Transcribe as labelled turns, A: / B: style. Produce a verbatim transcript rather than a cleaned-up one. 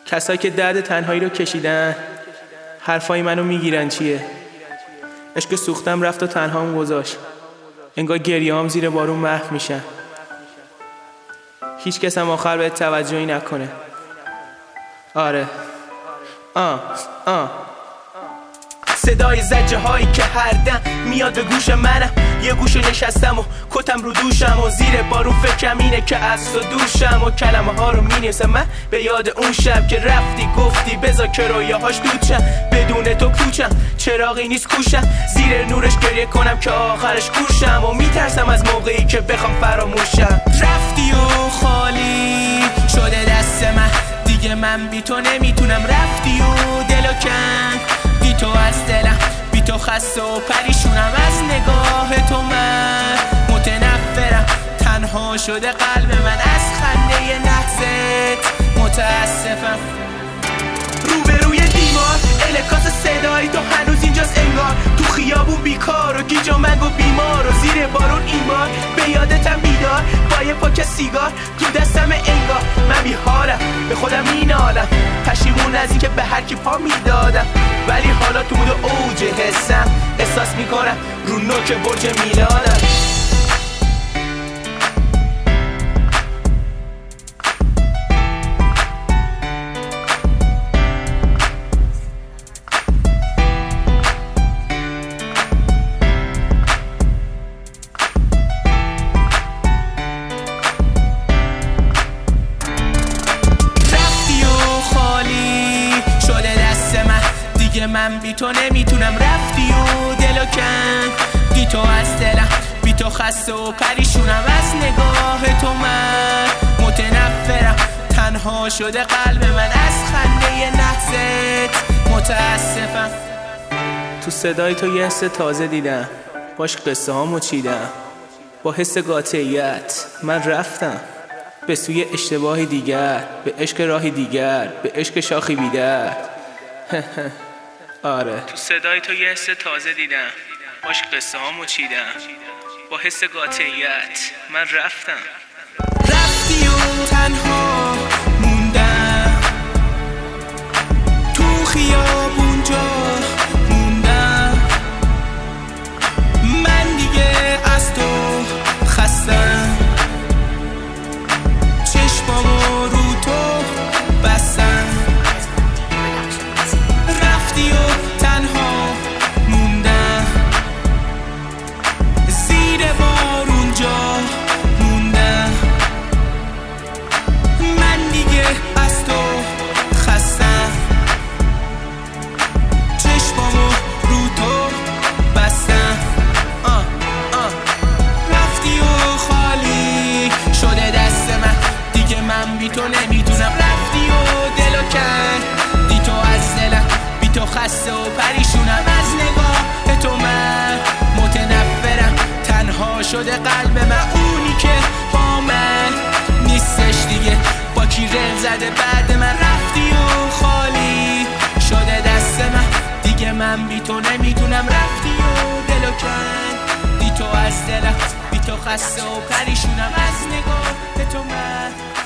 A: کسایی که درد تنهایی رو کشیدن حرفای منو میگیرن چیه. عشق سوختم رفت و تنهام گذاشت، انگار گریه‌هام زیر بارون محو میشن. هیچ کس هم آخر بهت توجهی نکنه. آره آه آه صدای زجه هایی که هر دم میاد به گوش منم، یه گوشه نشستم و کتم رو دوشم و زیر بارون فکرم اینه که از تو دوشم و کلمه ها رو مینویسم من به یاد اون شب که رفتی گفتی بذار که رویاهاش دود شم. بدون تو کوچم چراغی نیست کوشم، زیر نورش گریه کنم که آخرش کورشم و میترسم از موقعی که بخوام فراموشم. رفتی و خالی شده دست من، دیگه من بی تو نمیتونم. رفتی و دلو کن بی تو از دلم، بی تو خسته و پریشونم از نگاه تو. من متنفرم، تنها شده قلب من از خنده لحظت متاسفم. روبروی دیوار انعکاس صدای تو هنوز اینجاست انگار، تو خیابون بیکار و گیج و منگ و بیمار و زیر بارون ایمان به یادتم بیدار با یه پاک سیگار تو دستم انگار. من بیحالم به خودم مینالم، پشیمون از این که به هر کی پا میدادم، ولی حالا تو بود اوج حسم احساس میکنم رو نوک برج میلانم. من بی تو نمیتونم. رفتی و دلو کن بی تو از دلم، بی تو خسته و پریشونم از نگاه تو. من متنفرم، تنها شده قلب من از خنده لحظت متاسفم. تو صدای تو یه حس تازه دیدم، باش قصه هامو چیدم. با حس قاطعیت من رفتم به سوی اشتباهی دیگر، به عشق راهی دیگر، به عشق شاخی بیدر. آره تو صدای تو یه حس تازه دیدم، باش قصه هامو چیدم. با حس قاطعیت من رفتم. رفتی و تنها موندم تو خیابون جا موندم، من دیگه از تو خستم، چشمامو رو تو بستم. رفتی و تنها موندم زیر بارون جا موندم، من دیگه از تو خستم، چشمامو رو تو بستم. آه آه رفتی و خالی شده دست من، دیگه من بی تو نمیتونم. رفتی و دلو کن بی تو از دلم، بی تو خسته و پریشونم از نگاه تو. من متنفرم، تنها شده قلب من، اونی که با من نیستش دیگه، با کی رل زده بعد من. رفتی و خالی شده دست من، دیگه من بی تو نمیتونم. رفتی و دلو کن بی تو از دلم، بی تو خسته و پریشونم از نگاه تو. من